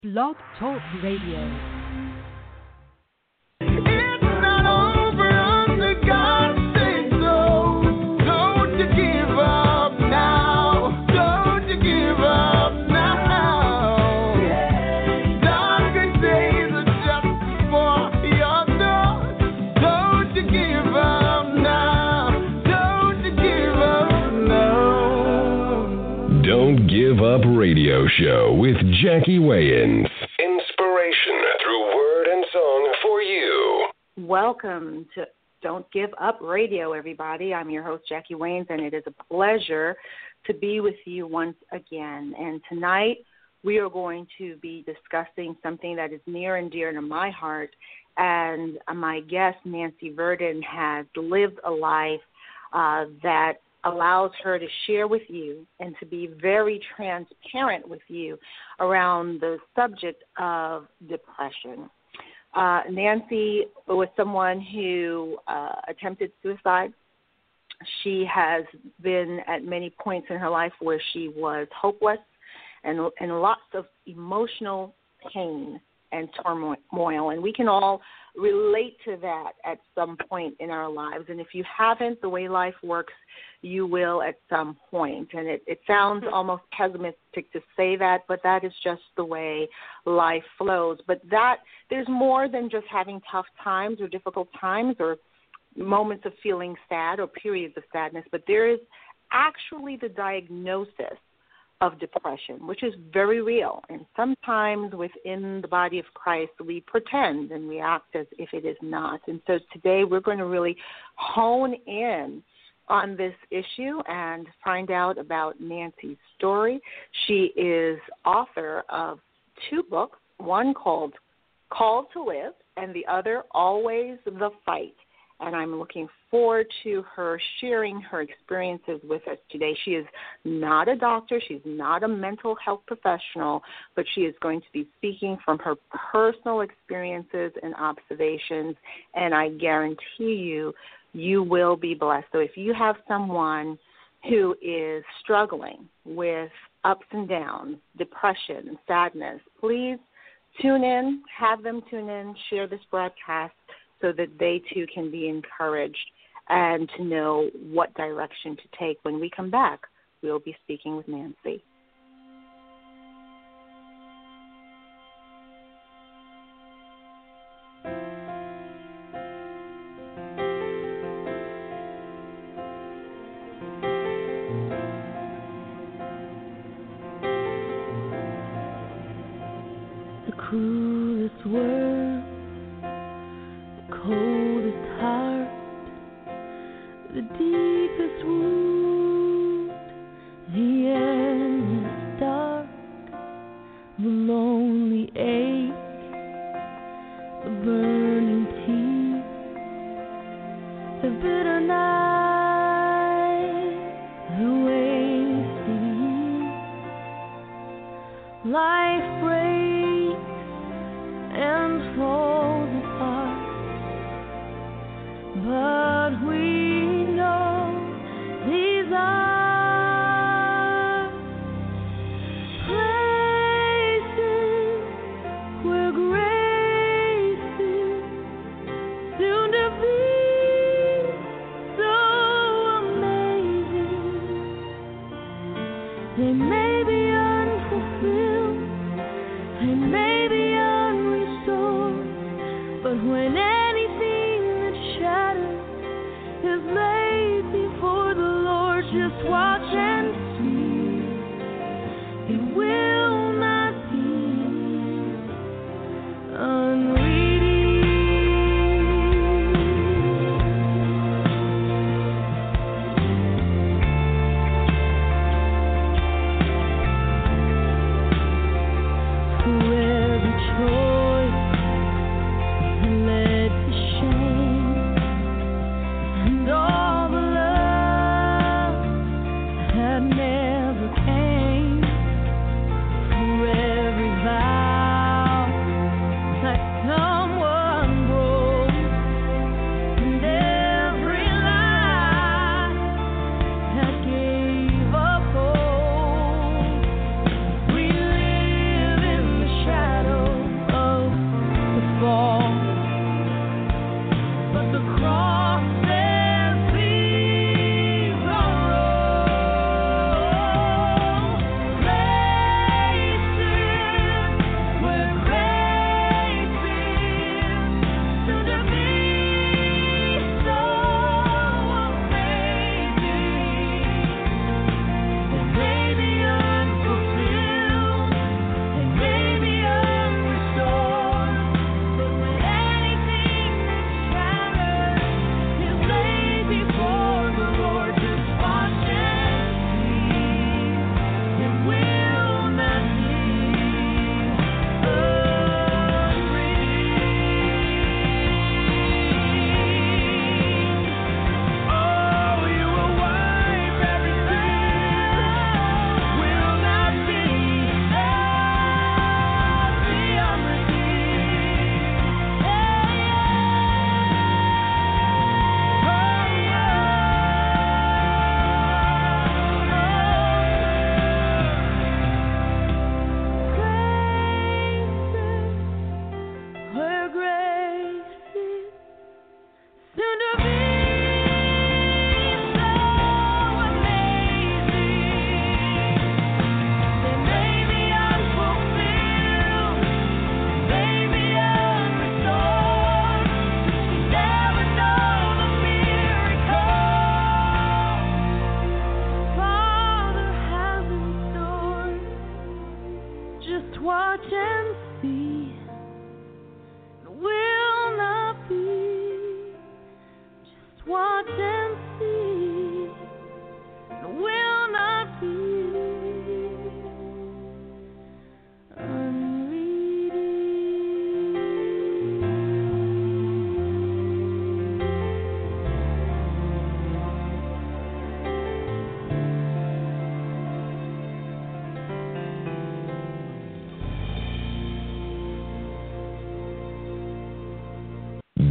Blog Talk Radio. Up Radio Show with Jackie Wayans. Inspiration through word and song for you. Welcome to Don't Give Up Radio, everybody. I'm your host, Jackie Wayans, and it is a pleasure to be with you once again. And tonight we are going to be discussing something that is near and dear to my heart. And my guest, Nancy Verdon, has lived a life that allows her to share with you and to be very transparent with you around the subject of depression. Nancy was someone who attempted suicide. She has been at many points in her life where she was hopeless and lots of emotional pain and turmoil, and we can all relate to that at some point in our lives. And if you haven't, the way life works, you will at some point. And it sounds almost pessimistic to say that, but that is just the way life flows. But that there's more than just having tough times or difficult times or moments of feeling sad or periods of sadness, but there is actually the diagnosis of depression, which is very real. And sometimes within the body of Christ, we pretend and we act as if it is not. And so today we're going to really hone in on this issue and find out about Nancy's story. She is author of two books, one called Called to Live and the other Always the Fight. And I'm looking forward to her sharing her experiences with us today. She is not a doctor. She's not a mental health professional, but she is going to be speaking from her personal experiences and observations, and I guarantee you, you will be blessed. So if you have someone who is struggling with ups and downs, depression, sadness, please tune in, have them tune in, share this broadcast, so that they too can be encouraged and to know what direction to take. When we come back, we'll be speaking with Nancy. The cruelest word, coldest heart, the deepest wound, the endless dark, the lonely ache, the burning teeth, the bitter night, the wasted youth. Life breaks and falls apart, but we know these are places where grace is soon to be so amazing. They may be unfulfilled, they may be unrestored, but when anything that shatters is laid before the Lord, just watch and see. It will not be for every choice that led to shame, and all the love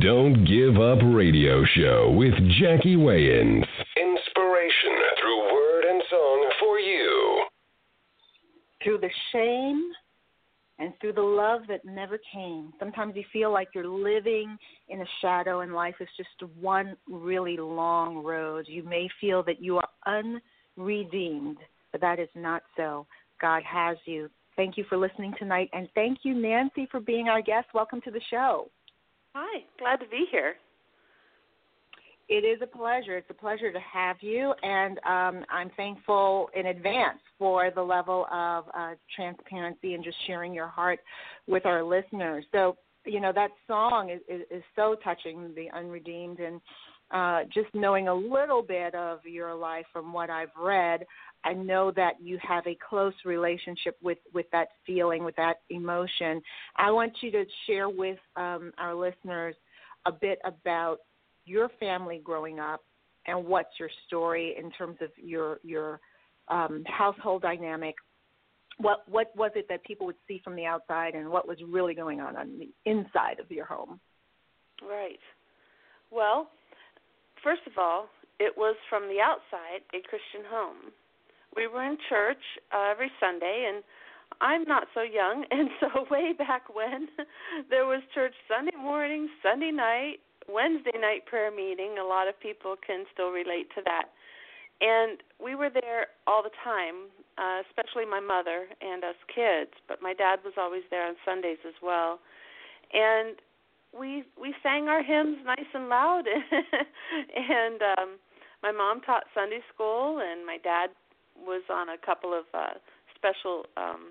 Don't Give Up Radio Show with Jackie Wayans. Inspiration through word and song for you. Through the shame and through the love that never came. Sometimes you feel like you're living in a shadow and life is just one really long road. You may feel that you are unredeemed, but that is not so. God has you. Thank you for listening tonight, and thank you, Nancy, for being our guest. Welcome to the show. Hi, glad to be here. It is a pleasure. It's a pleasure to have you, and I'm thankful in advance for the level of transparency and just sharing your heart with our listeners. So, that song is so touching, The Unredeemed, and just knowing a little bit of your life from what I've read, I know that you have a close relationship with that feeling, with that emotion. I want you to share with our listeners a bit about your family growing up and what's your story in terms of your household dynamic. What was it that people would see from the outside, and what was really going on the inside of your home? Right. Well, first of all, it was from the outside a Christian home. We were in church every Sunday, and I'm not so young, and so way back when, there was church Sunday morning, Sunday night, Wednesday night prayer meeting. A lot of people can still relate to that. And we were there all the time, especially my mother and us kids, but my dad was always there on Sundays as well. And we sang our hymns nice and loud, and my mom taught Sunday school, and my dad was on a couple of special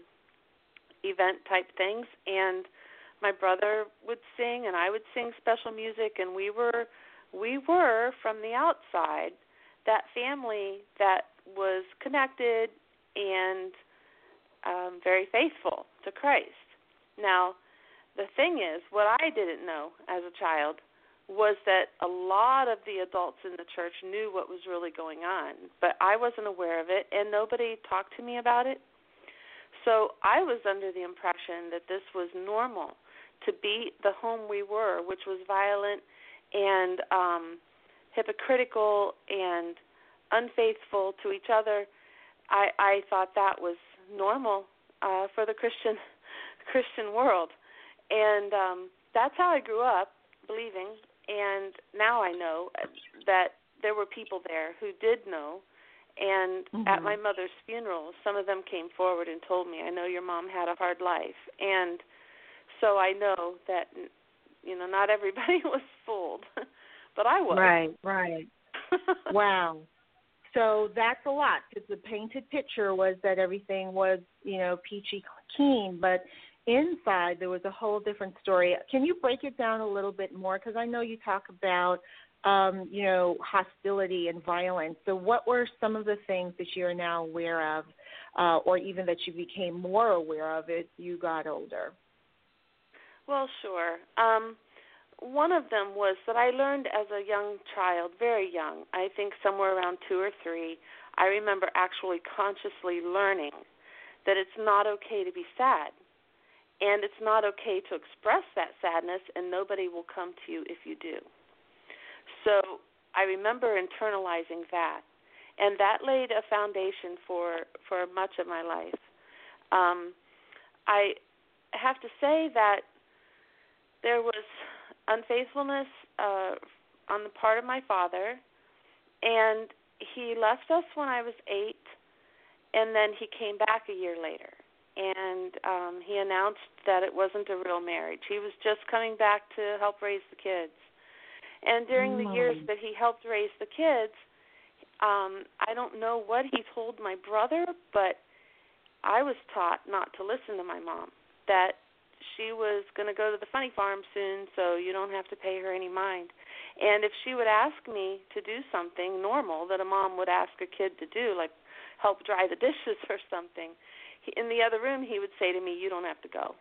event-type things, and my brother would sing, and I would sing special music, and we were from the outside that family that was connected and very faithful to Christ. Now, the thing is, what I didn't know as a child was that a lot of the adults in the church knew what was really going on, but I wasn't aware of it, and nobody talked to me about it. So I was under the impression that this was normal, to be the home we were, which was violent and hypocritical and unfaithful to each other. I thought that was normal for the Christian world. And that's how I grew up, believing. And now I know that there were people there who did know. And at my mother's funeral, some of them came forward and told me, I know your mom had a hard life. And so I know that, not everybody was fooled, but I was. Right. Wow. So that's a lot, because the painted picture was that everything was, peachy keen, but inside there was a whole different story. Can you break it down a little bit more? Because I know you talk about, hostility and violence. So what were some of the things that you're now aware of, or even that you became more aware of as you got older? Well, sure. One of them was that I learned as a young child, very young, I think somewhere around 2 or 3, I remember actually consciously learning that it's not okay to be sad. And it's not okay to express that sadness, and nobody will come to you if you do. So I remember internalizing that, and that laid a foundation for much of my life. I have to say that there was unfaithfulness on the part of my father, and he left us when I was 8, and then he came back a year later. And he announced that it wasn't a real marriage. He was just coming back to help raise the kids. And during the years that he helped raise the kids, I don't know what he told my brother, but I was taught not to listen to my mom, that she was going to go to the funny farm soon, so you don't have to pay her any mind. And if she would ask me to do something normal that a mom would ask a kid to do, like help dry the dishes or something, in the other room he would say to me, you don't have to go.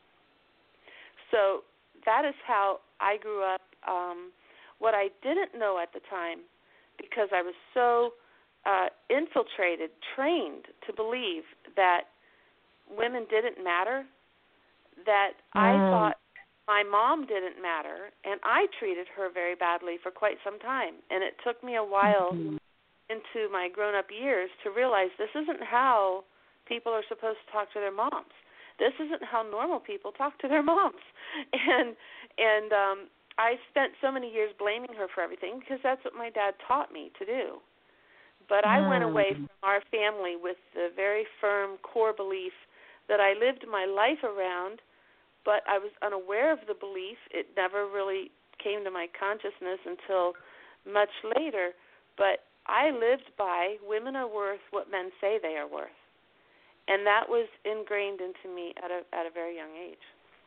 So that is how I grew up. What I didn't know at the time, because I was so infiltrated, trained to believe that women didn't matter, that I thought my mom didn't matter, and I treated her very badly for quite some time. And it took me a while into my grown-up years to realize this isn't how people are supposed to talk to their moms. This isn't how normal people talk to their moms. And I spent so many years blaming her for everything because that's what my dad taught me to do. But I went away from our family with the very firm core belief that I lived my life around, but I was unaware of the belief. It never really came to my consciousness until much later. But I lived by women are worth what men say they are worth. And that was ingrained into me at a very young age.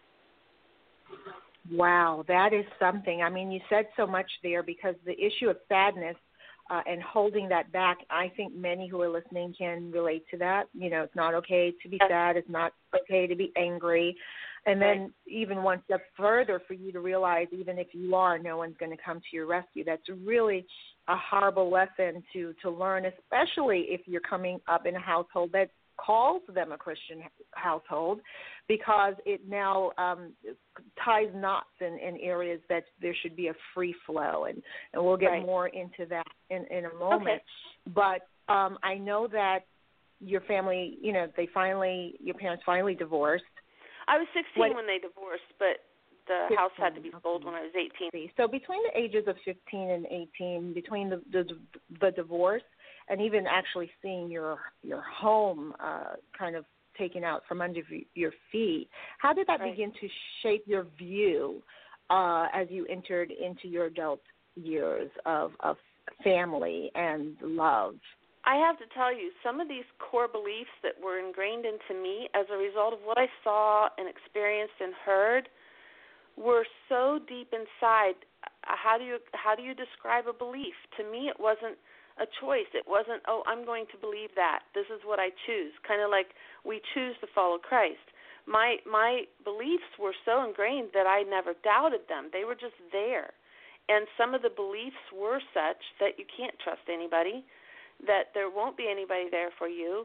Wow, that is something. I mean, you said so much there because the issue of sadness and holding that back, I think many who are listening can relate to that. You know, it's not okay to be sad. It's not okay to be angry. And then even one step further for you to realize even if you are, no one's going to come to your rescue. That's really a horrible lesson to learn, especially if you're coming up in a household that calls them a Christian household, because it now ties knots in areas that there should be a free flow, and we'll get more into that in a moment. Okay. But I know that your family, you know, your parents finally divorced. I was 16 when they divorced, but the 15, house had to be sold when I was 18. So between the ages of 15 and 18, between the divorce and even actually seeing your home kind of taken out from under your feet, how did that begin to shape your view as you entered into your adult years of family and love? I have to tell you, some of these core beliefs that were ingrained into me as a result of what I saw and experienced and heard were so deep inside. How do you describe a belief? To me, it wasn't a choice. It wasn't, oh, I'm going to believe that. This is what I choose. Kind of like we choose to follow Christ. My beliefs were so ingrained that I never doubted them. They were just there. And some of the beliefs were such that you can't trust anybody, that there won't be anybody there for you,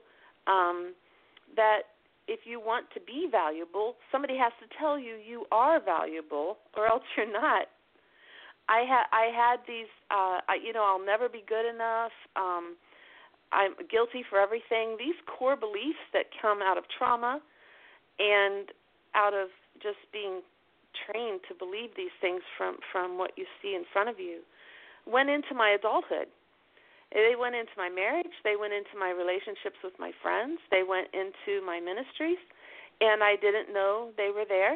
that if you want to be valuable, somebody has to tell you you are valuable or else you're not. I had these, I'll never be good enough. I'm guilty for everything. These core beliefs that come out of trauma and out of just being trained to believe these things from what you see in front of you went into my adulthood. They went into my marriage. They went into my relationships with my friends. They went into my ministries, and I didn't know they were there.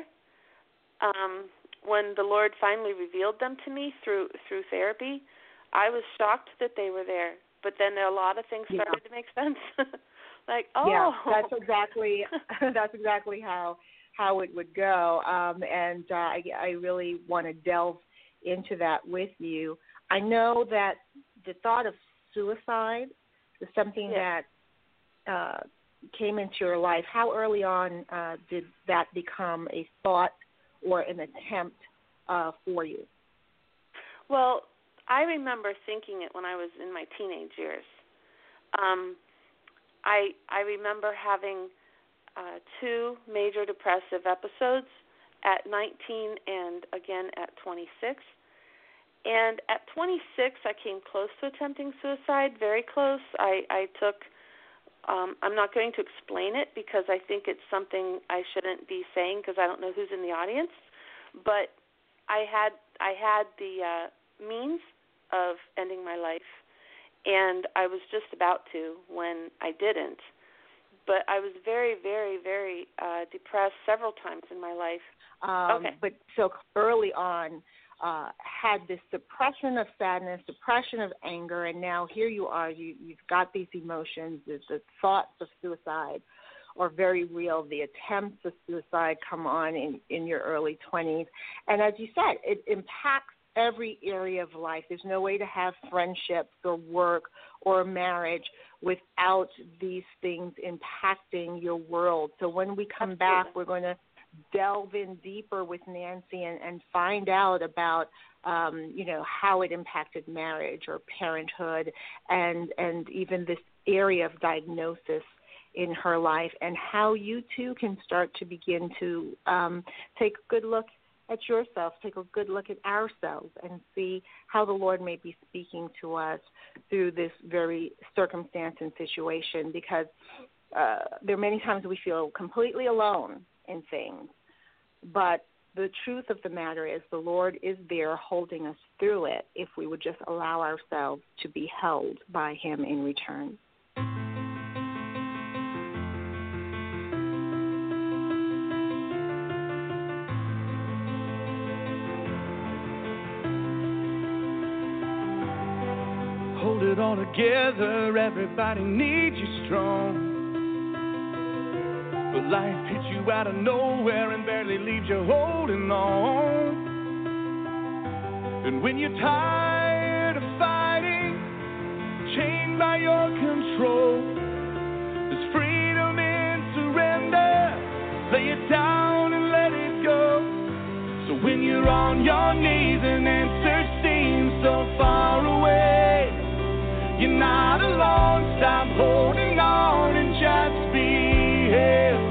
When the Lord finally revealed them to me through therapy, I was shocked that they were there. But then a lot of things started to make sense. Like, oh, yeah, that's exactly how it would go. And I really want to delve into that with you. I know that the thought of suicide is something that came into your life. How early on did that become a thought or an attempt for you? Well, I remember thinking it when I was in my teenage years. I remember having 2 major depressive episodes at 19 and again at 26. And at 26, I came close to attempting suicide, very close. I took, I'm not going to explain it because I think it's something I shouldn't be saying because I don't know who's in the audience. But I had the means of ending my life, and I was just about to when I didn't. But I was very, very, very depressed several times in my life. But so early on, had this suppression of sadness, suppression of anger, and now here you are, you've got these emotions, the thoughts of suicide are very real. The attempts of suicide come on in your early 20s. And as you said, it impacts every area of life. There's no way to have friendships or work or a marriage without these things impacting your world. So when we come back, we're going to delve in deeper with Nancy and find out about, how it impacted marriage or parenthood and even this area of diagnosis in her life and how you too can start to begin to take a good look at yourself, take a good look at ourselves and see how the Lord may be speaking to us through this very circumstance and situation, because there are many times we feel completely alone in things. But the truth of the matter is the Lord is there holding us through it if we would just allow ourselves to be held by Him in return. Hold it all together, everybody needs you strong. But life hits you out of nowhere and barely leaves you holding on. And when you're tired of fighting, chained by your control, there's freedom in surrender. Lay it down and let it go. So when you're on your knees and answer seems so far away, you're not alone. Stop holding on and just be held.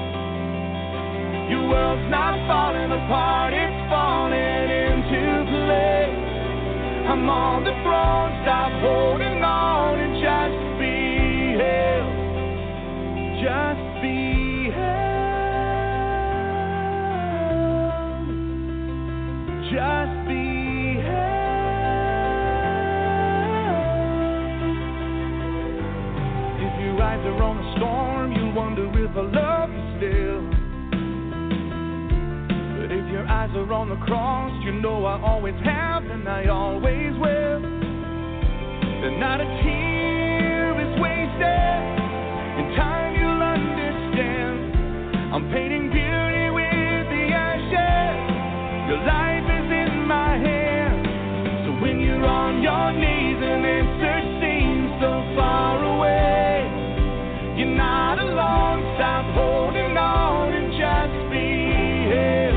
Your world's not falling apart, it's falling into place. I'm on the throne, stop holding on and just be held. Just be held. Just be held. If your eyes are on the storm, you wonder if I love you still. If your eyes are on the cross, you know I always have and I always will. And not a tear is wasted. In time you'll understand. I'm painting beauty with the ashes. Your life is in my hands. So when you're on your knees and answer seems so far away, you're not alone. Stop holding on and just be held.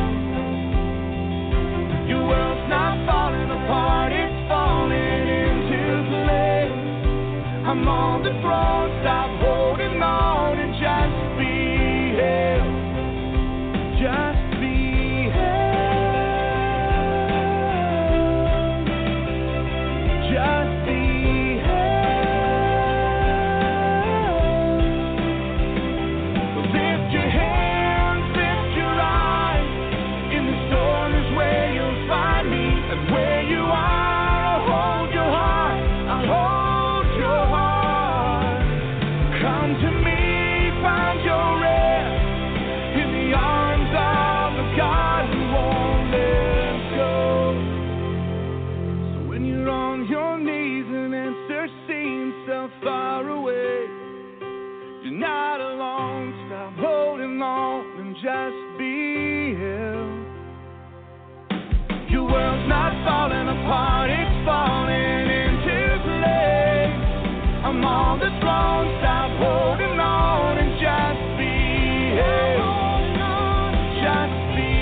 Your world's not falling apart, it's falling into place. I'm on the throne, stop holding on and just be held. Just be held. Just be held. Lift your hands, lift your eyes. In the storm is where you'll find me, and where you are, I'll hold your heart, I'll hold your heart. Come to me, find your rest in the arms of the God who won't let go. So when you're on your knees and answer seems so far away, you're not alone. Stop holding on and just be held. Your world's not falling apart, it's falling into place. I'm on the throne, stop holding on and just be held. Just be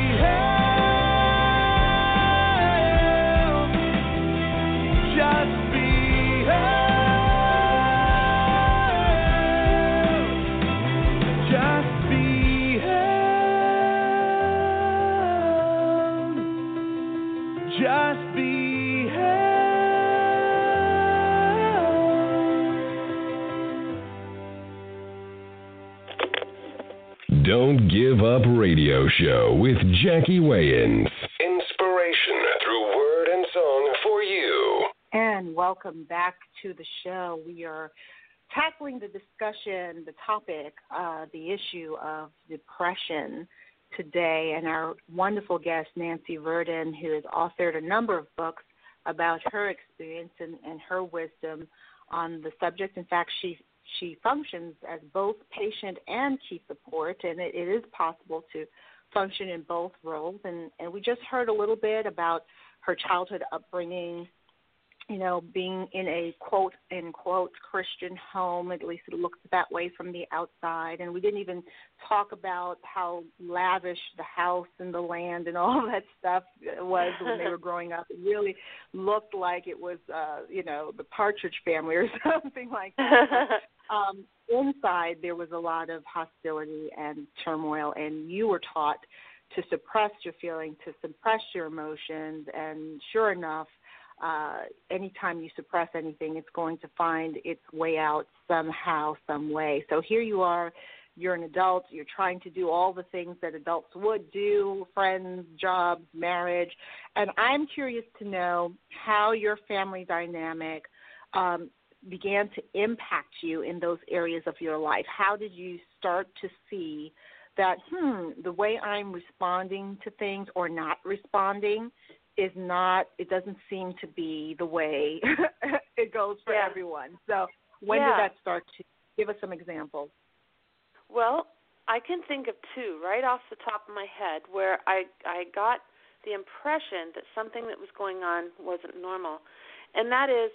held. Just be held. Just be held. Just be held. Don't Give Up Radio Show with Jackie Wayans. Inspiration through word and song for you. And welcome back to the show. We are tackling the discussion, the topic, the issue of depression today. And our wonderful guest, Nancy Verdon, who has authored a number of books about her experience and her wisdom on the subject. In fact, she functions as both patient and key support, and it is possible to function in both roles. And we just heard a little bit about her childhood upbringing, you know, being in a quote-unquote Christian home. At least it looks that way from the outside. And we didn't even talk about how lavish the house and the land and all that stuff was when they were growing up. It really looked like it was, the Partridge Family or something like that. Inside, there was a lot of hostility and turmoil, and you were taught to suppress your feelings, to suppress your emotions, and sure enough, anytime you suppress anything, it's going to find its way out somehow, some way. So here you are, you're an adult, you're trying to do all the things that adults would do, friends, jobs, marriage, and I'm curious to know how your family dynamic began to impact you in those areas of your life. How did you start to see that, the way I'm responding to things or not responding is not, it doesn't seem to be the way it goes for everyone. So when did that start to give us some examples? Well, I can think of two right off the top of my head where I got the impression that something that was going on wasn't normal. And that is,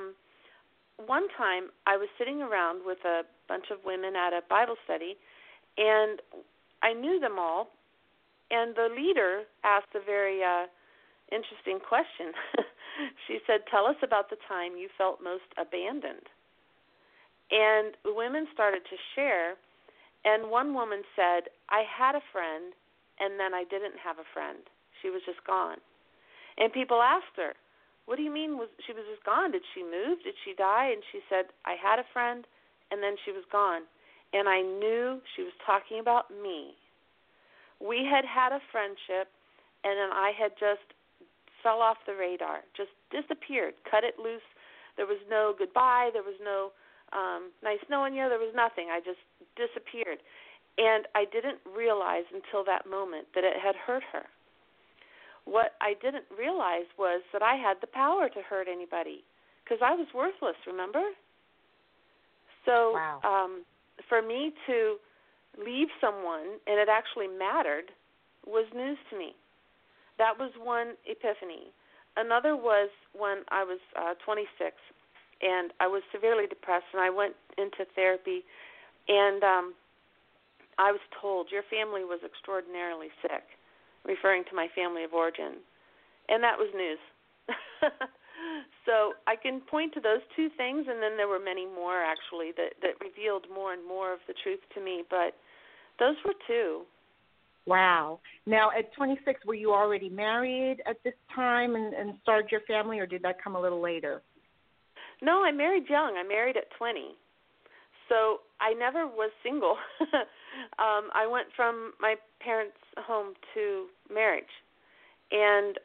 one time I was sitting around with a bunch of women at a Bible study, and I knew them all, and the leader asked a very interesting question. She said, "Tell us about the time you felt most abandoned." And the women started to share, and one woman said, "I had a friend, and then I didn't have a friend. She was just gone." And people asked her, "What do you mean she was just gone? Did she move? Did she die?" And she said, "I had a friend, and then she was gone." And I knew she was talking about me. We had a friendship, and then I had just fell off the radar, just disappeared, cut it loose. There was no goodbye. There was no nice knowing you. There was nothing. I just disappeared. And I didn't realize until that moment that it had hurt her. What I didn't realize was that I had the power to hurt anybody because I was worthless, remember? So for me to leave someone, and it actually mattered, was news to me. That was one epiphany. Another was when I was 26, and I was severely depressed, and I went into therapy, and I was told, "Your family was extraordinarily sick," referring to my family of origin, and that was news. So I can point to those two things, and then there were many more, actually, that revealed more and more of the truth to me, but those were two. Wow. Now, at 26, were you already married at this time and started your family, or did that come a little later? No, I married young. I married at 20. So I never was single. I went from my parents' home to marriage. And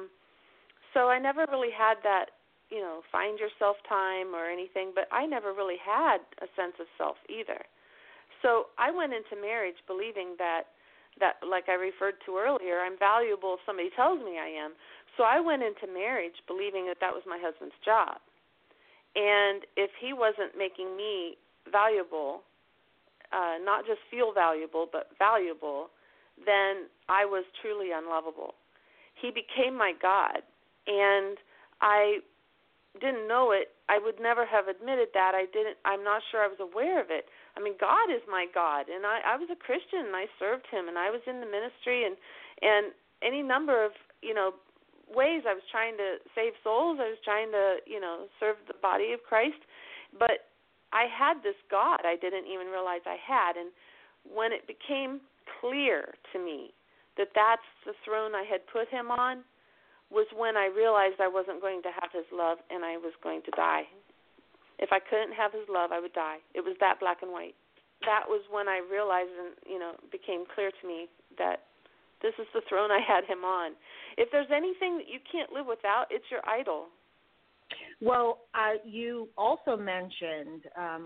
so I never really had that, find yourself time or anything, but I never really had a sense of self either. So I went into marriage believing that, like I referred to earlier, I'm valuable if somebody tells me I am. So I went into marriage believing that was my husband's job. And if he wasn't making me valuable, not just feel valuable, but valuable, then I was truly unlovable. He became my God, and I didn't know it. I would never have admitted that. I'm not sure I was aware of it. I mean, God is my God, and I was a Christian, and I served him, and I was in the ministry, and any number of, ways I was trying to save souls. I was trying to, serve the body of Christ. But I had this God I didn't even realize I had. And when it became clear to me that that's the throne I had put him on, was when I realized I wasn't going to have his love and I was going to die. If I couldn't have his love, I would die. It was that black and white. That was when I realized and, it became clear to me that this is the throne I had him on. If there's anything that you can't live without, it's your idol. Well, you also mentioned,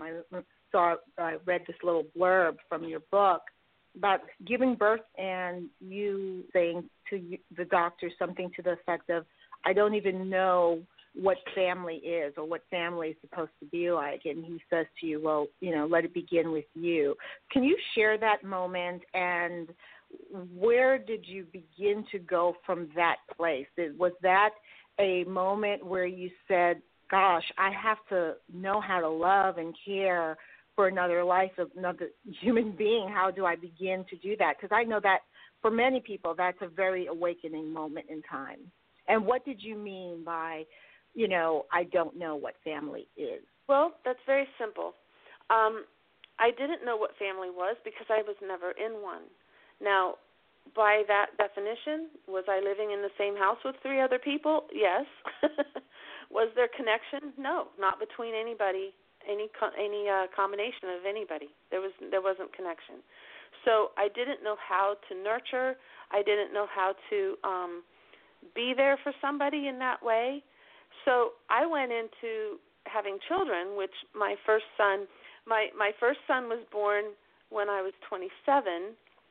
I read this little blurb from your book about giving birth and you saying to the doctor something to the effect of, "I don't even know what family is or what family is supposed to be like." And he says to you, "Well, let it begin with you." Can you share that moment, and where did you begin to go from that place? Was that a moment where you said, "Gosh, I have to know how to love and care for another life, of another human being. How do I begin to do that?" Because I know that for many people, that's a very awakening moment in time. And what did you mean by, I don't know what family is? Well, that's very simple. I didn't know what family was because I was never in one. Now, by that definition, was I living in the same house with 3 other people? Yes. Was there connection? No, not between anybody, any combination of anybody. There wasn't connection. So I didn't know how to nurture. I didn't know how to be there for somebody in that way. So I went into having children, which my first son was born when I was 27,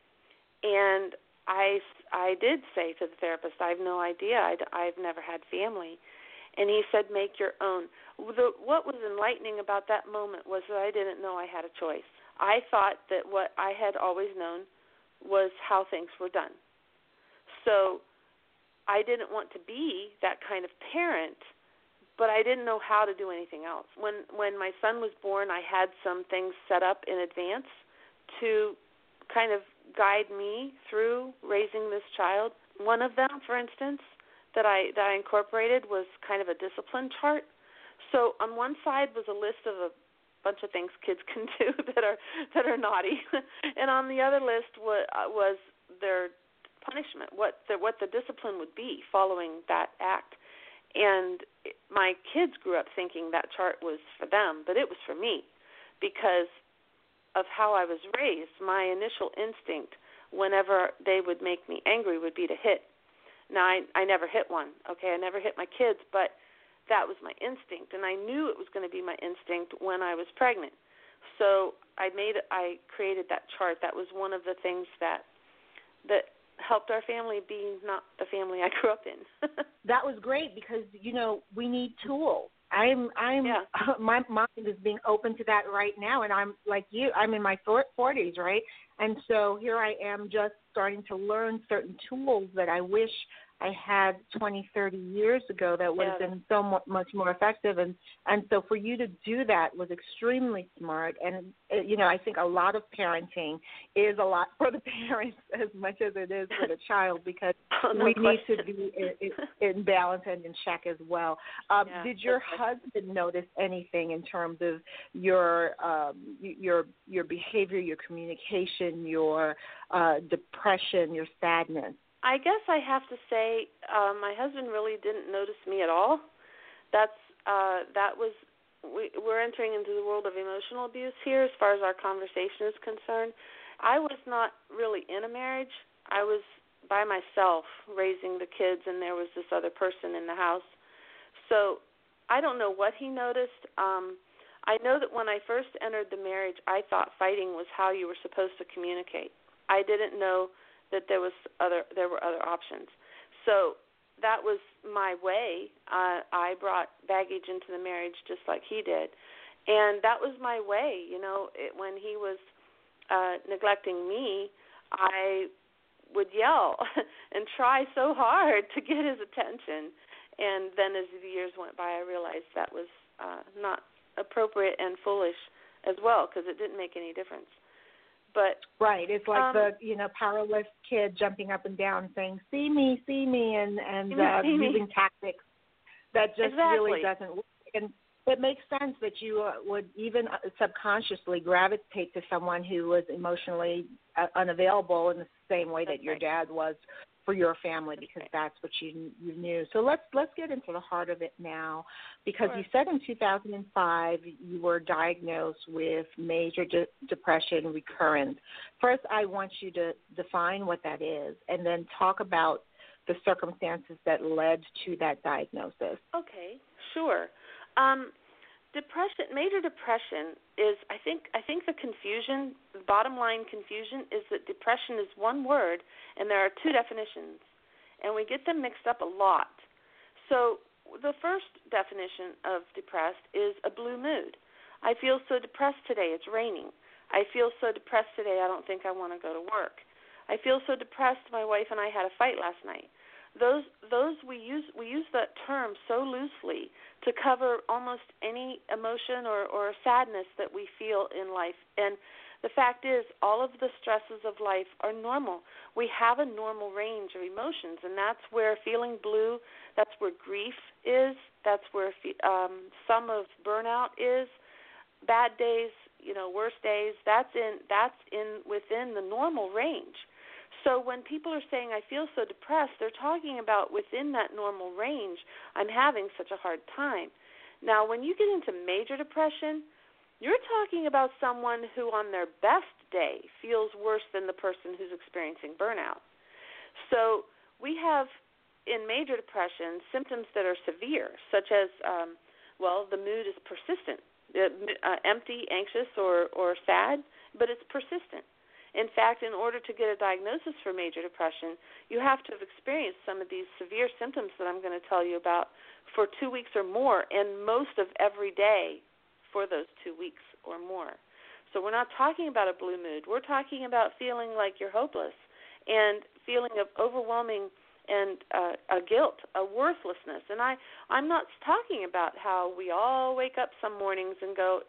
and I did say to the therapist, I have no idea. I've never had family. And he said, make your own. What was enlightening about that moment was that I didn't know I had a choice. I thought that what I had always known was how things were done. So I didn't want to be that kind of parent, but I didn't know how to do anything else. When my son was born, I had some things set up in advance to kind of guide me through raising this child. One of them, for instance, that I incorporated was kind of a discipline chart. So on one side was a list of a bunch of things kids can do that are naughty, and on the other list was their punishment, what the discipline would be following that act. And my kids grew up thinking that chart was for them, but it was for me because of how I was raised. My initial instinct whenever they would make me angry would be to hit. Now, I never hit one, okay? I never hit my kids, but that was my instinct, and I knew it was going to be my instinct when I was pregnant. So I created that chart. That was one of the things that helped our family be not the family I grew up in. That was great because, we need tools. My mind is being open to that right now, and I'm like you. I'm in my 40s, right? And so here I am just starting to learn certain tools that I wish I had 20, 30 years ago that would have been so much more effective. And so for you to do that was extremely smart. And, I think a lot of parenting is a lot for the parents as much as it is for the child because we need to be in balance and in check as well. Did your husband notice anything in terms of your behavior, your communication, your depression, your sadness? I guess I have to say my husband really didn't notice me at all. We're entering into the world of emotional abuse here as far as our conversation is concerned. I was not really in a marriage. I was by myself raising the kids, and there was this other person in the house. So I don't know what he noticed. I know that when I first entered the marriage, I thought fighting was how you were supposed to communicate. I didn't know that there were other options. So that was my way. I brought baggage into the marriage just like he did, and that was my way. When he was neglecting me, I would yell and try so hard to get his attention. And then as the years went by, I realized that was not appropriate and foolish as well because it didn't make any difference. But right, it's like the powerless kid jumping up and down saying "see me," and using tactics that just really doesn't work. And it makes sense that you would even subconsciously gravitate to someone who was emotionally unavailable in the same way that your dad was for your family because that's what you knew. So let's get into the heart of it now because you said in 2005 you were diagnosed with major depression recurrence. First, I want you to define what that is and then talk about the circumstances that led to that diagnosis. Okay, sure. Major depression is, I think the confusion, the bottom line confusion is that depression is one word and there are two definitions, and we get them mixed up a lot. So the first definition of depressed is a blue mood. I feel so depressed today, it's raining. I feel so depressed today, I don't think I want to go to work. I feel so depressed, my wife and I had a fight last night. Those we use that term so loosely to cover almost any emotion or sadness that we feel in life. And the fact is, all of the stresses of life are normal. We have a normal range of emotions, and that's where feeling blue, that's where grief is, that's where some of burnout is, bad days, worse days. That's within the normal range. So when people are saying, I feel so depressed, they're talking about within that normal range, I'm having such a hard time. Now, when you get into major depression, you're talking about someone who on their best day feels worse than the person who's experiencing burnout. So we have, in major depression, symptoms that are severe, such as, the mood is persistent, empty, anxious, or sad, but it's persistent. In fact, in order to get a diagnosis for major depression, you have to have experienced some of these severe symptoms that I'm going to tell you about for 2 weeks or more, and most of every day for those 2 weeks or more. So we're not talking about a blue mood. We're talking about feeling like you're hopeless and feeling of overwhelming and a guilt, a worthlessness. And I'm not talking about how we all wake up some mornings and go,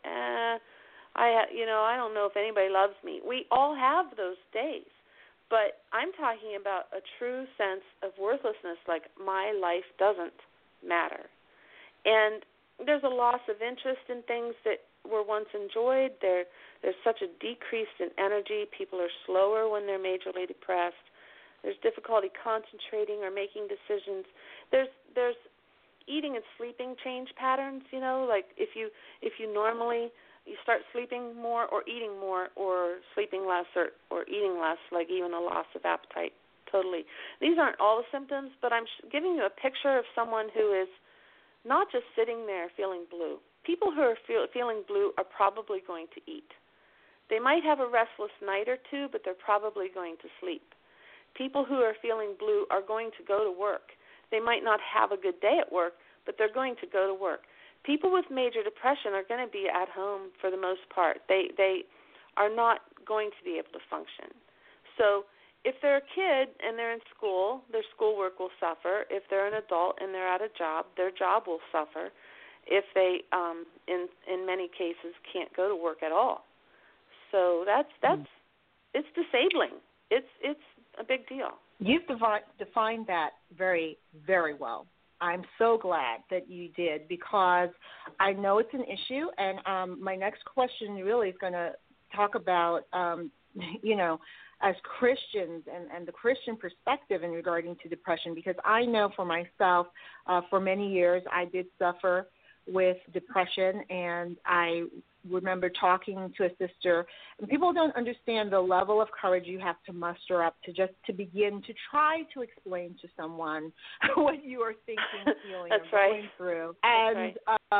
I don't know if anybody loves me. We all have those days. But I'm talking about a true sense of worthlessness, like my life doesn't matter. And there's a loss of interest in things that were once enjoyed. There's such a decrease in energy. People are slower when they're majorly depressed. There's difficulty concentrating or making decisions. There's eating and sleeping change patterns, like if you normally you start sleeping more or eating more or sleeping less or eating less, like even a loss of appetite totally. These aren't all the symptoms, but I'm giving you a picture of someone who is not just sitting there feeling blue. People who are feeling blue are probably going to eat. They might have a restless night or two, but they're probably going to sleep. People who are feeling blue are going to go to work. They might not have a good day at work, but they're going to go to work. People with major depression are going to be at home for the most part. They are not going to be able to function. So if they're a kid and they're in school, their schoolwork will suffer. If they're an adult and they're at a job, their job will suffer. If they, in many cases, can't go to work at all. So it's disabling. It's a big deal. You've defined that very, very well. I'm so glad that you did, because I know it's an issue, and my next question really is going to talk about, as Christians and the Christian perspective in regarding to depression, because I know for myself, for many years I did suffer with depression, and I remember talking to a sister, and people don't understand the level of courage you have to muster up to begin to try to explain to someone what you are thinking, feeling, and going through. And,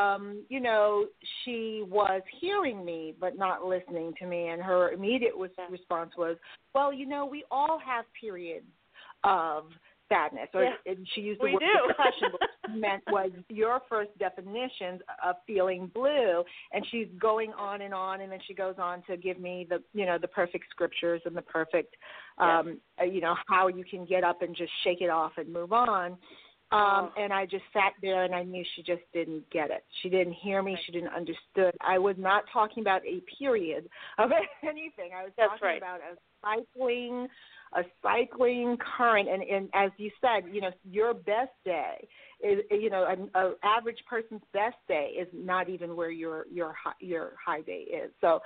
she was hearing me but not listening to me, and her immediate response was, well, we all have periods of sadness, and she used the word depression, but what she meant was your first definitions of feeling blue, and she's going on, and then she goes on to give me the perfect scriptures and the perfect, how you can get up and just shake it off and move on. And I just sat there, and I knew she just didn't get it. She didn't hear me. She didn't understand. I was not talking about a period of anything. I was talking about a cycling current, and as you said, your best day is, an average person's best day is not even where your high day is. So,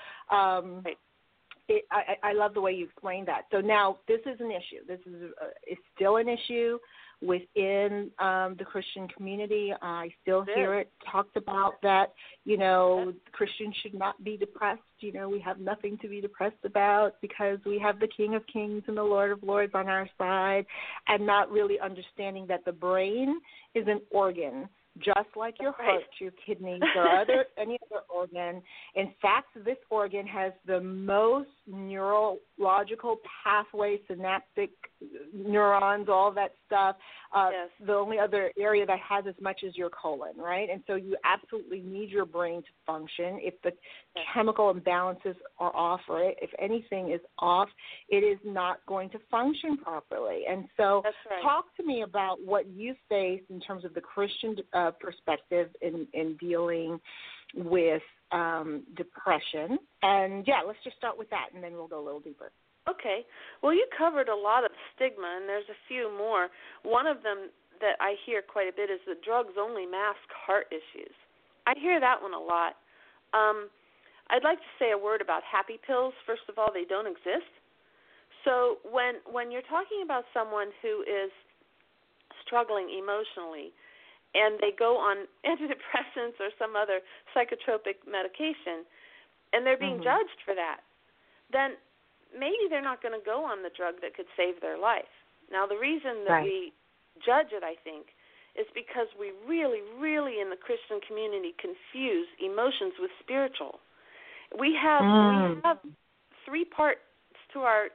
I love the way you explained that. So now this is an issue. This is still an issue within the Christian community. I still hear it talked about that, Christians should not be depressed. We have nothing to be depressed about because we have the King of Kings and the Lord of Lords on our side, and not really understanding that the brain is an organ, just like your heart, your kidneys, or any other organ. In fact, this organ has the most neurological pathways, synaptic neurons, all that stuff. The only other area that has as much is your colon, right? And so you absolutely need your brain to function. If the chemical imbalances are off, or if anything is off, it is not going to function properly. And so talk to me about what you face in terms of the Christian perspective in dealing with depression. And, let's just start with that, and then we'll go a little deeper. Okay. Well, you covered a lot of stigma, and there's a few more. One of them that I hear quite a bit is that drugs only mask heart issues. I hear that one a lot. I'd like to say a word about happy pills. First of all, they don't exist. So when you're talking about someone who is struggling emotionally and they go on antidepressants or some other psychotropic medication and they're being judged for that, then maybe they're not going to go on the drug that could save their life. Now, the reason that we judge it, I think, is because we really, really in the Christian community confuse emotions with spiritual. We have 3 parts to our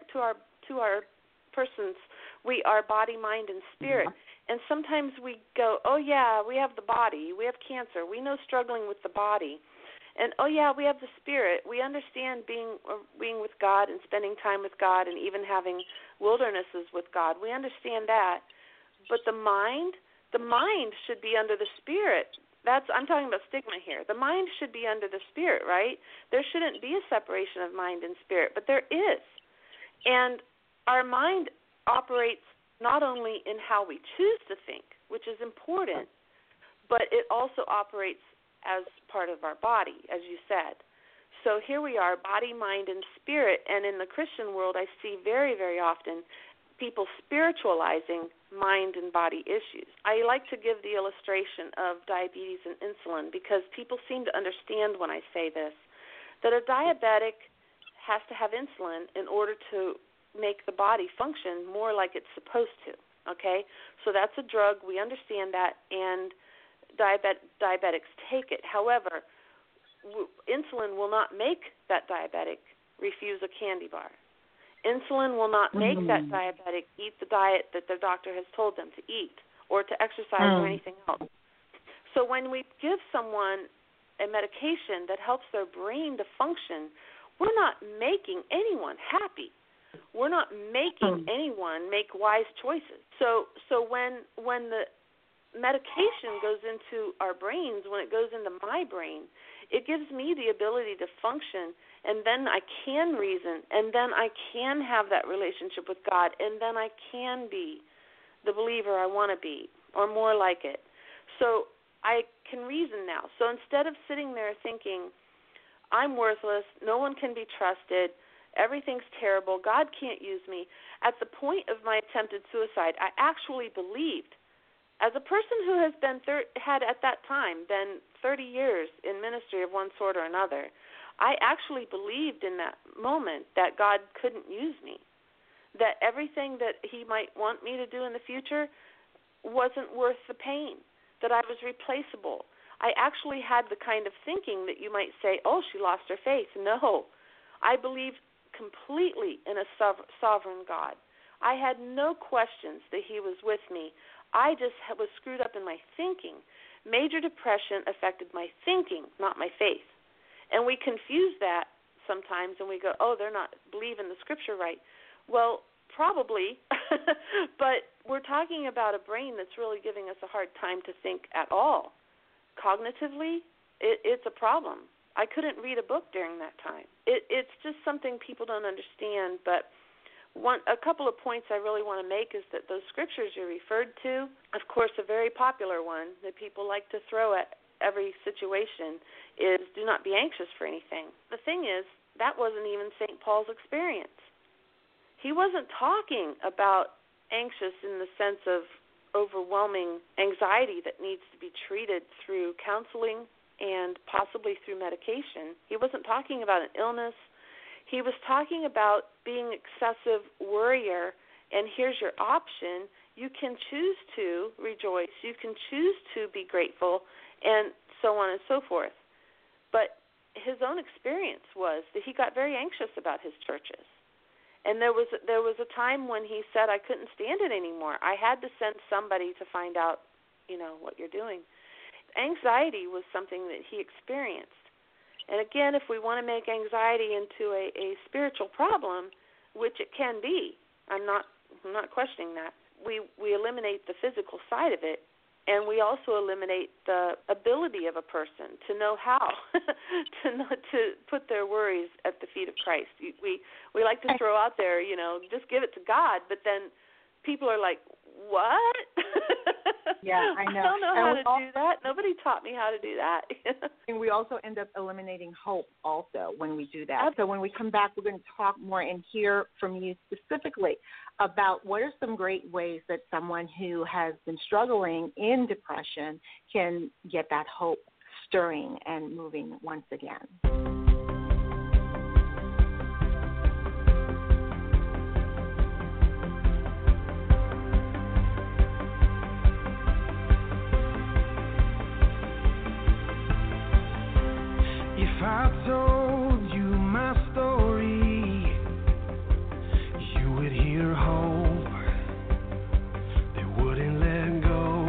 persons. We are body, mind, and spirit. And sometimes we go, oh yeah, we have the body, we have cancer, we know struggling with the body, and oh yeah, we have the spirit. We understand being with God and spending time with God and even having wildernesses with God. We understand that, but the mind should be under the spirit. I'm talking about stigma here. The mind should be under the spirit, right? There shouldn't be a separation of mind and spirit, but there is. And our mind operates not only in how we choose to think, which is important, but it also operates as part of our body, as you said. So here we are, body, mind, and spirit. And in the Christian world, I see very, very often people spiritualizing mind and body issues. I like to give the illustration of diabetes and insulin because people seem to understand when I say this, that a diabetic has to have insulin in order to make the body function more like it's supposed to, okay? So that's a drug. We understand that, and diabetics take it. However, insulin will not make that diabetic refuse a candy bar. Insulin will not make that diabetic eat the diet that their doctor has told them to eat or to exercise or anything else. So when we give someone a medication that helps their brain to function, we're not making anyone happy. We're not making anyone make wise choices. So when the medication goes into our brains, when it goes into my brain, it gives me the ability to function, and then I can reason, and then I can have that relationship with God, and then I can be the believer I want to be, or more like it. So I can reason now. So instead of sitting there thinking, I'm worthless, no one can be trusted, everything's terrible, God can't use me, at the point of my attempted suicide, I actually believed, as a person who has had at that time been 30 years in ministry of one sort or another, I actually believed in that moment that God couldn't use me, that everything that he might want me to do in the future wasn't worth the pain, that I was replaceable. I actually had the kind of thinking that you might say, oh, she lost her faith. No, I believed completely in a sovereign God. I had no questions that he was with me. I just was screwed up in my thinking. Major depression affected my thinking, not my faith. And we confuse that sometimes, and we go, oh, they're not believing the scripture right. Well, probably, but we're talking about a brain that's really giving us a hard time to think at all. Cognitively, it's a problem. I couldn't read a book during that time. It's just something people don't understand, but a couple of points I really want to make is that those scriptures you referred to, of course, a very popular one that people like to throw at every situation is do not be anxious for anything. The thing is, that wasn't even St. Paul's experience. He wasn't talking about anxious in the sense of overwhelming anxiety that needs to be treated through counseling and possibly through medication. He wasn't talking about an illness. He was talking about being excessive worrier, and here's your option. You can choose to rejoice. You can choose to be grateful, and so on and so forth. But his own experience was that he got very anxious about his churches. And there was a time when he said, I couldn't stand it anymore. I had to send somebody to find out, what you're doing. Anxiety was something that he experienced. And again, if we want to make anxiety into a spiritual problem, which it can be, I'm not questioning that, we eliminate the physical side of it, and we also eliminate the ability of a person to know how to put their worries at the feet of Christ. We like to throw out there, just give it to God, but then people are like, what? Yeah, I know. I don't know And how we to do that. Nobody taught me how to do that. And we also end up eliminating hope also when we do that. So when we come back, we're going to talk more and hear from you specifically about what are some great ways that someone who has been struggling in depression can get that hope stirring and moving once again. If I told you my story, you would hear hope that wouldn't let go.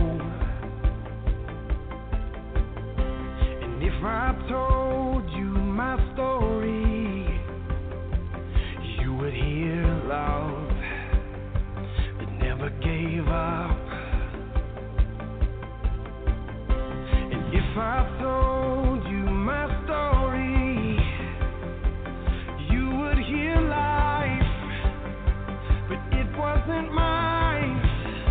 And if I told you my story, you would hear love that never gave up. And if I told you my story, you would hear life, but it wasn't mine.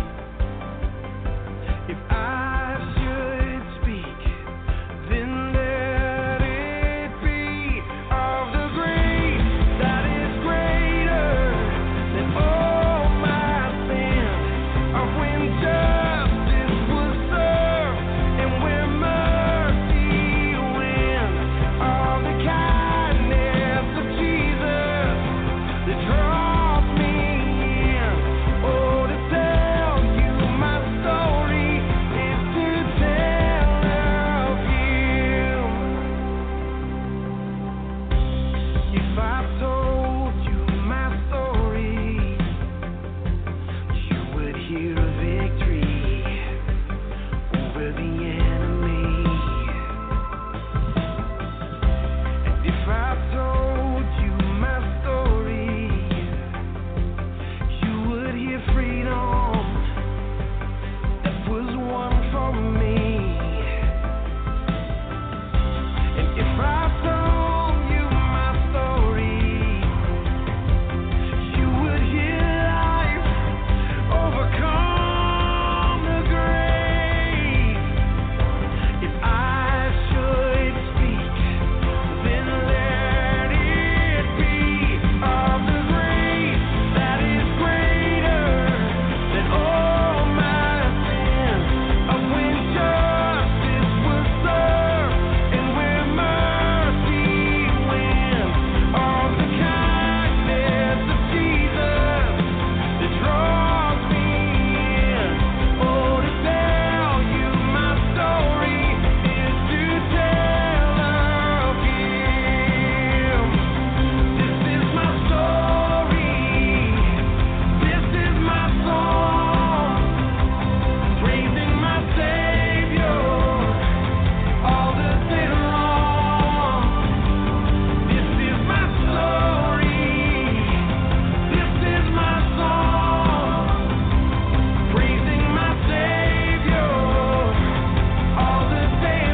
If I should speak, then let it be of the grace that is greater than all my sin, of when justice was served and where mercy wins, of the kindness of Jesus that draws me in. Oh, to tell you my story is to tell of Him. If I told you my story, you would hear a victory over the enemy. And if I told you my story, you would hear freedom that was won for me. And if I told you my story, you would hear life overcome the grave. If I should speak, then let it be of the grace that is greater than all my sin, of when justice was served and where mercy wins, of the kindness of Jesus that draws me in. Oh, to tell you my story is to tell of Him. This is my story. This is my song, praising my Savior all the day long. This is my story. This is my song, praising my Savior all the day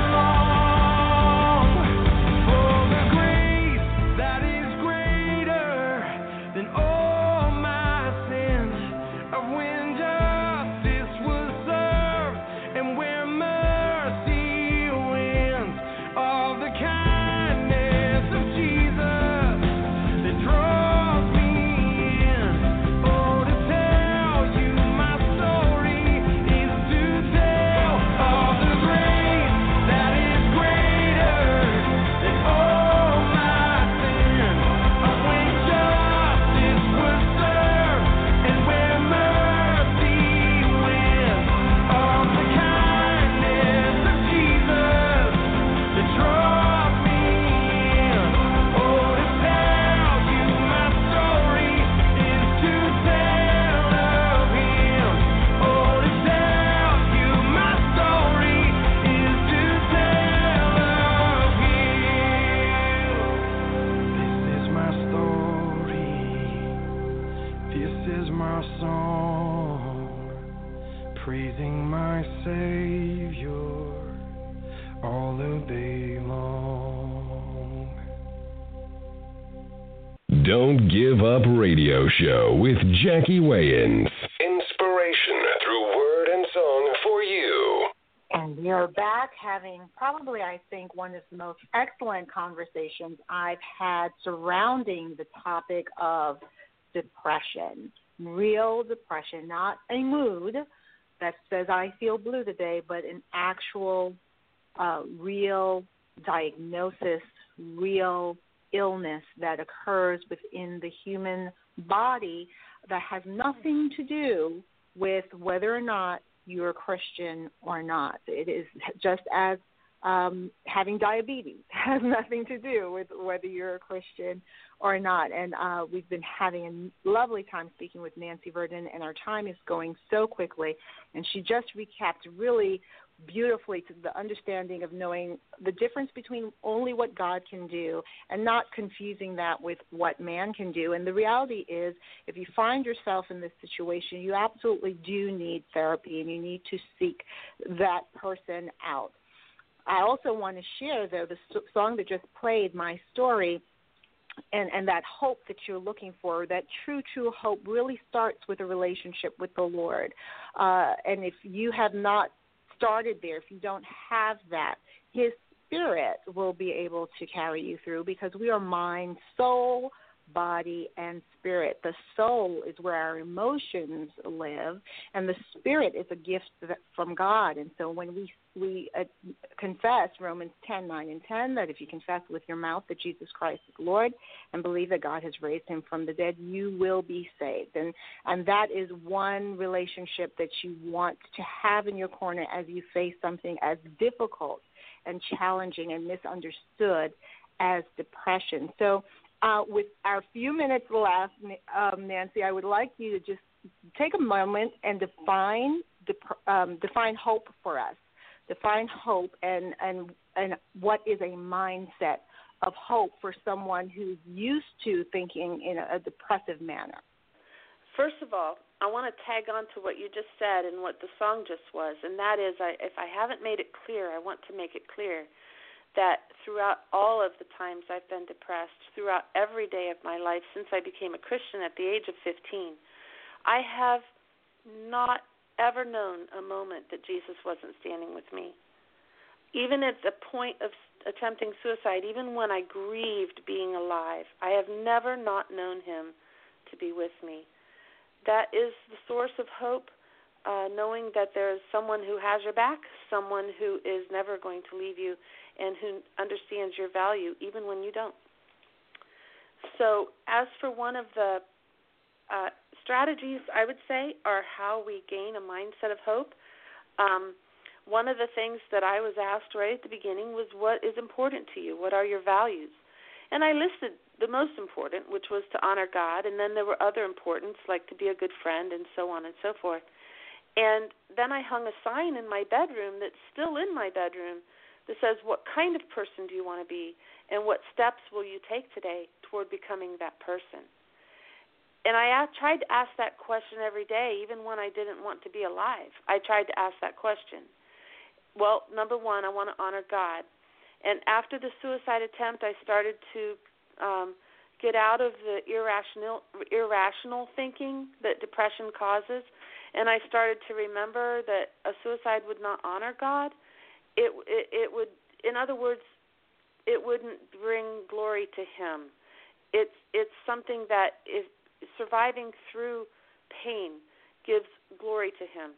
long. For the grace that is greater than all my sins, of when justice was served and where mercy wins, of the kindness of Jesus that draws me in. Oh, to tell you my story is to tell of the grace that is greater than all my sin, of when justice was served and where mercy wins, of the kindness of Jesus that draws me in. Oh, to tell you my story is to tell of Him. Oh, to tell you my story is to tell of Him. This is my story. This is my song, praising my Savior all the day long. Don't Give Up Radio Show with Jackie Wayans. Inspiration through word and song for you. And we are back having probably, I think, one of the most excellent conversations I've had surrounding the topic of depression. Real depression, not a mood that says I feel blue today, but an actual real diagnosis, real illness that occurs within the human body that has nothing to do with whether or not you're a Christian or not. It is just as having diabetes has nothing to do with whether you're a Christian or not. And we've been having a lovely time speaking with Nancy Verdon, and our time is going so quickly. And she just recapped really beautifully to the understanding of knowing the difference between only what God can do and not confusing that with what man can do. And the reality is, if you find yourself in this situation, you absolutely do need therapy, and you need to seek that person out. I also want to share, though, the song that just played, My Story, and that hope that you're looking for, that true hope really starts with a relationship with the Lord. And if you have not started there, if you don't have that, His Spirit will be able to carry you through, because we are mind, soul, body, and spirit. The soul is where our emotions live, and the spirit is a gift from God. And so when we confess Romans 10:9 and 10, that if you confess with your mouth that Jesus Christ is Lord and believe that God has raised him from the dead, you will be saved. And that is one relationship that you want to have in your corner as you face something as difficult and challenging and misunderstood as depression. So with our few minutes left, Nancy, I would like you to just take a moment and define hope for us. Define hope and what is a mindset of hope for someone who's used to thinking in a depressive manner. First of all, I want to tag on to what you just said and what the song just was, and that is, if I haven't made it clear, I want to make it clear that throughout all of the times I've been depressed, throughout every day of my life since I became a Christian at the age of 15, I have not ever known a moment that Jesus wasn't standing with me. Even at the point of attempting suicide, even when I grieved being alive, I have never not known him to be with me. That is the source of hope, knowing that there is someone who has your back, someone who is never going to leave you, and who understands your value even when you don't. So as for one of the strategies, I would say, are how we gain a mindset of hope. One of the things that I was asked right at the beginning was, what is important to you? What are your values? And I listed the most important, which was to honor God, and then there were other importance, like to be a good friend and so on and so forth. And then I hung a sign in my bedroom that's still in my bedroom that says, what kind of person do you want to be, and what steps will you take today toward becoming that person? And I tried to ask that question every day, even when I didn't want to be alive. I tried to ask that question. Well, number one, I want to honor God. And after the suicide attempt, I started to get out of the irrational thinking that depression causes, and I started to remember that a suicide would not honor God. It would, in other words, it wouldn't bring glory to him. It's something that is surviving through pain gives glory to him.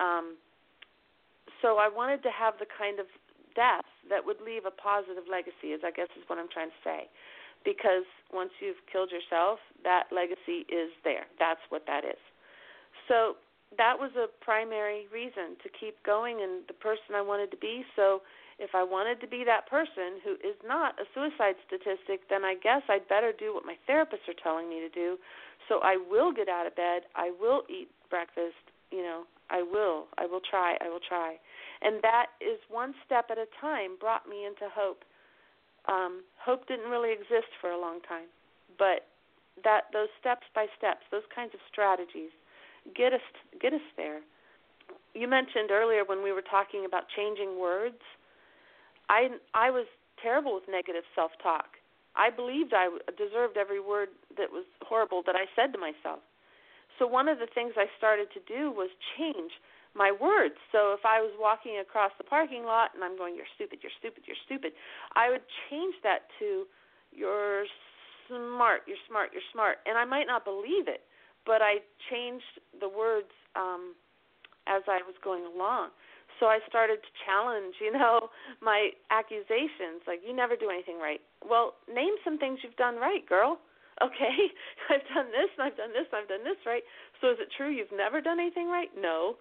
So I wanted to have the kind of death that would leave a positive legacy, I guess is what I'm trying to say. Because once you've killed yourself, that legacy is there. That's what that is. So that was a primary reason to keep going and the person I wanted to be. So if I wanted to be that person who is not a suicide statistic, then I guess I'd better do what my therapists are telling me to do. So I will get out of bed. I will eat breakfast. I will try. And that is one step at a time brought me into hope. Hope didn't really exist for a long time, but those steps by steps, those kinds of strategies, get us there. You mentioned earlier when we were talking about changing words, I was terrible with negative self-talk. I believed I deserved every word that was horrible that I said to myself. So one of the things I started to do was change my words. So if I was walking across the parking lot and I'm going, you're stupid, you're stupid, you're stupid, I would change that to you're smart, you're smart, you're smart. And I might not believe it, but I changed the words as I was going along. So I started to challenge, my accusations, like, you never do anything right. Well, name some things you've done right, girl. Okay, I've done this, and I've done this, and I've done this right. So is it true you've never done anything right? No.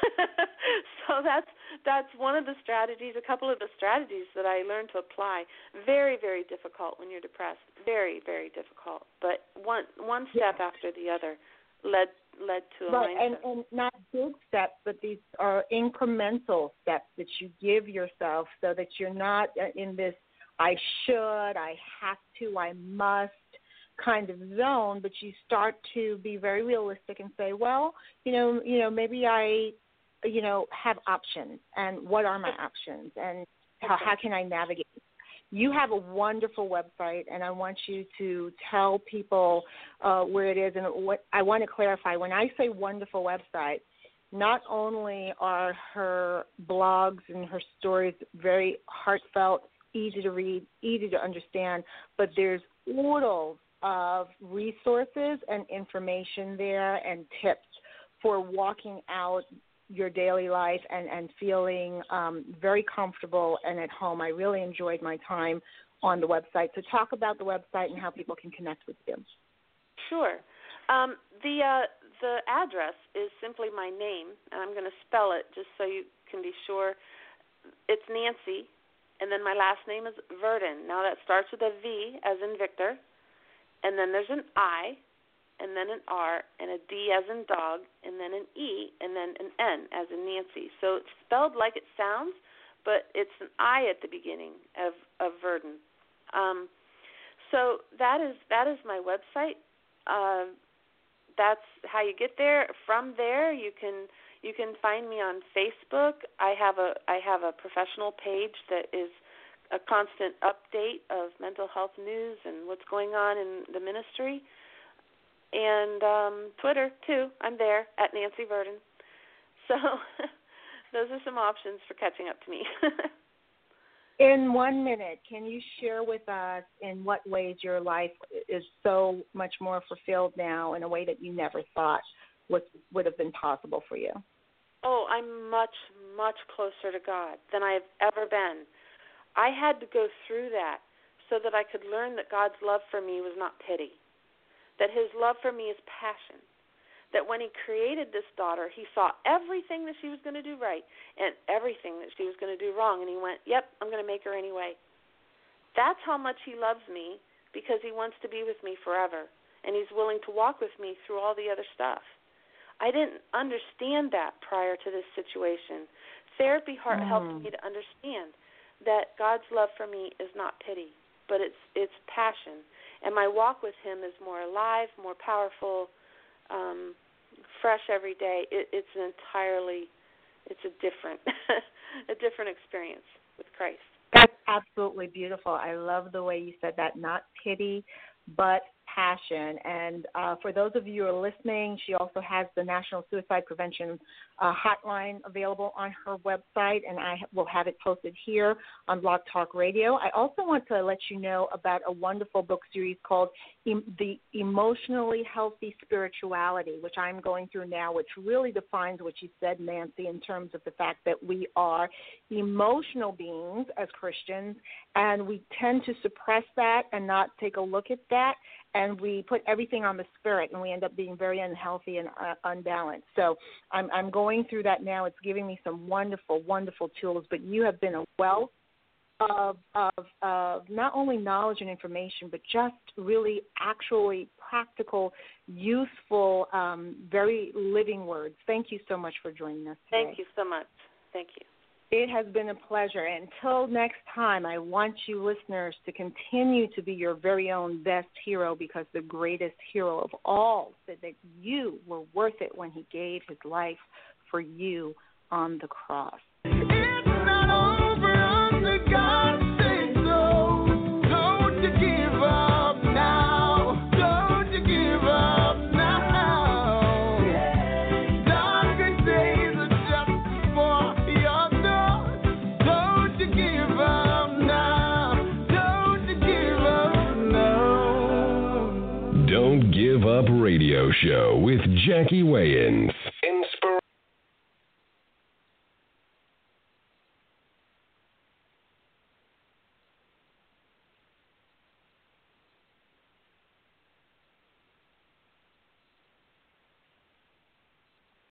So that's one of the strategies, a couple of the strategies that I learned to apply. Very, very difficult when you're depressed. Very, very difficult. But one step after the other led to a mindset. And not big steps, but these are incremental steps that you give yourself so that you're not in this I should, I have to, I must kind of zone, but you start to be very realistic and say, well, maybe I, have options, and what are my options, and how can I navigate? You have a wonderful website, and I want you to tell people where it is. And what I want to clarify, when I say wonderful website, not only are her blogs and her stories very heartfelt, easy to read, easy to understand, but there's oodles of resources and information there and tips for walking out your daily life and feeling very comfortable and at home. I really enjoyed my time on the website. So talk about the website and how people can connect with you. Sure. The address is simply my name, and I'm going to spell it just so you can be sure. It's Nancy, and then my last name is Verdin. Now that starts with a V as in Victor, and then there's an I, and then an R, and a D as in dog, and then an E, and then an N as in Nancy. So it's spelled like it sounds, but it's an I at the beginning of Verdin. So that is my website. That's how you get there. From there, you can find me on Facebook. I have a professional page that is a constant update of mental health news and what's going on in the ministry. And Twitter, too. I'm there, at Nancy Verdin. So those are some options for catching up to me. In 1 minute, can you share with us in what ways your life is so much more fulfilled now in a way that you never thought would have been possible for you? Oh, I'm much, much closer to God than I have ever been. I had to go through that so that I could learn that God's love for me was not pity, that his love for me is passion, that when he created this daughter, he saw everything that she was going to do right and everything that she was going to do wrong, and he went, yep, I'm going to make her anyway. That's how much he loves me, because he wants to be with me forever, and he's willing to walk with me through all the other stuff. I didn't understand that prior to this situation. Therapy helped me to understand that God's love for me is not pity, but it's passion. And my walk with him is more alive, more powerful, fresh every day. It's a different a different experience with Christ. That's absolutely beautiful. I love the way you said that, not pity, but passion. And for those of you who are listening, she also has the National Suicide Prevention hotline available on her website, and I will have it posted here on Blog Talk Radio. I also want to let you know about a wonderful book series called The Emotionally Healthy Spirituality, which I'm going through now, which really defines what you said, Nancy, in terms of the fact that we are emotional beings as Christians, and we tend to suppress that and not take a look at that, and we put everything on the spirit, and we end up being very unhealthy and unbalanced. So I'm going through that now. It's giving me some wonderful, wonderful tools, but you have been a wealth of not only knowledge and information, but just really actually practical, useful, very living words. Thank you so much for joining us today. Thank you so much. Thank you. It has been a pleasure. Until next time, I want you listeners to continue to be your very own best hero, because the greatest hero of all said that you were worth it when he gave his life for you on the cross. It's not over until God says so. Don't you give up now. Don't you give up now. Darker days are just Radio Show with Jackie Wayans.